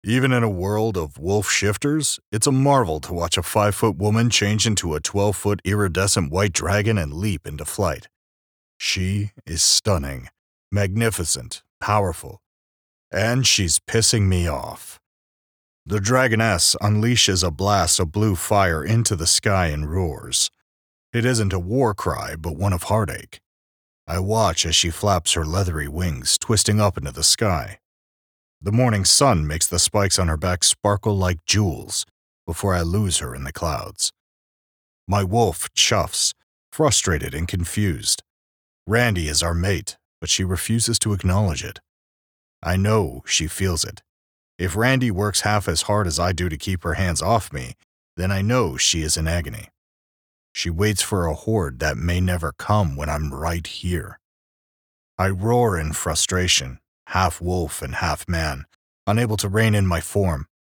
Even in a world of wolf shifters, it's a marvel to watch a 5-foot woman change into a 12-foot iridescent white dragon and leap into flight. She is stunning, magnificent, powerful, and she's pissing me off. The dragoness unleashes a blast of blue fire into the sky and roars. It isn't a war cry, but one of heartache. I watch as she flaps her leathery wings, twisting up into the sky. The morning sun makes the spikes on her back sparkle like jewels before I lose her in the clouds. My wolf chuffs, frustrated and confused. Randy is our mate, but she refuses to acknowledge it. I know she feels it. If Randy works half as hard as I do to keep her hands off me, then I know she is in agony. She waits for a horde that may never come when I'm right here. I roar in frustration, half wolf and half man, unable to rein in my form.